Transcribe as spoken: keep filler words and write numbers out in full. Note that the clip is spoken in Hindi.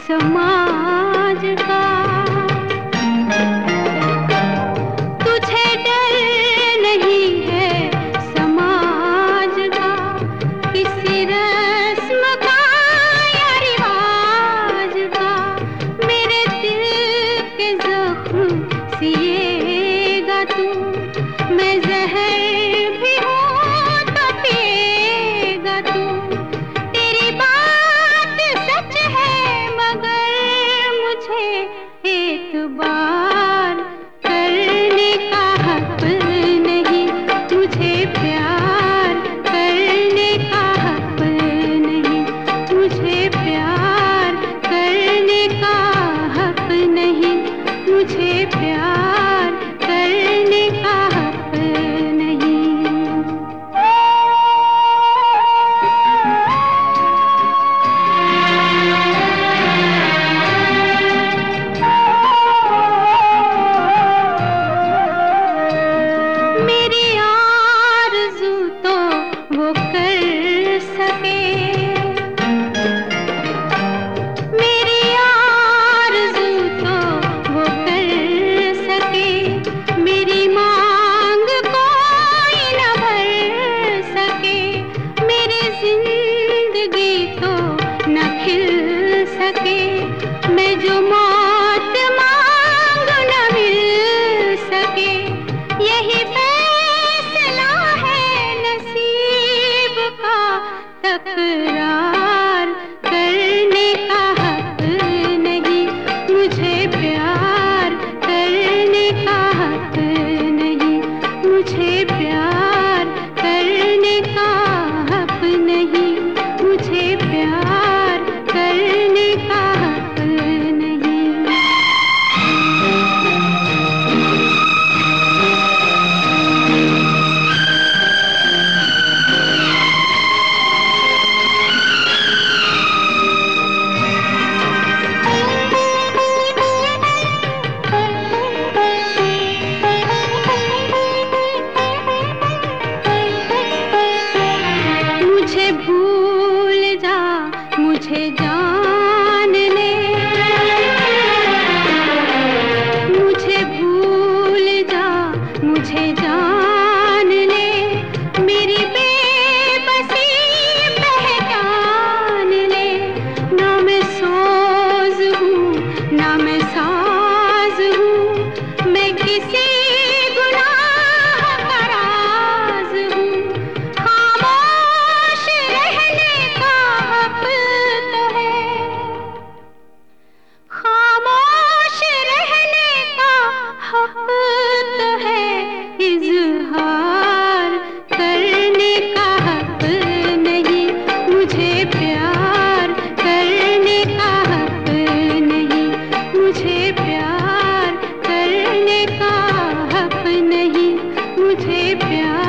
समाज का। तुझे डर नहीं है समाज का, किसी रस्म का या रिवाज का। मेरे दिल के जख्म सिएगा तू, मैं जहर भी हूँ तो पिएगा तू। तेरी बात सच है मगर मुझे एक बार करने का हक नहीं, मुझे प्यार करने का हक नहीं, मुझे प्यार करने का हक नहीं, मुझे प्यार करने का हक नहीं। मेरी आरज़ू तो वो कर सके, मेरी आरज़ू तो वो कर सके। मेरी मांग कोई न भर सके, मेरी जिंदगी तो न खिल सके। मैं जो मौत मांगू न मिल सके, यही फैसला है नसीब का। तकरार करने का हक नहीं, मुझे प्यार करने का हक नहीं, मुझे प्यार करने का हक नहीं, मुझे प्यार करने का हक नहीं। मुझे भूल जा, मुझे जान ले, मुझे भूल जा, मुझे जान ले। मेरी बेबसी पहचान ले, ना मैं सोज हूँ ना मैं साज हूँ, मैं किसी गुनाह का राज हूँ। खामोश रहने का हक तो है, खामोश रहने का हक तो है। इज़हार करने का हक नहीं, मुझे प्यार करने का हक नहीं, मुझे प्यार करने का हक नहीं, मुझे प्यार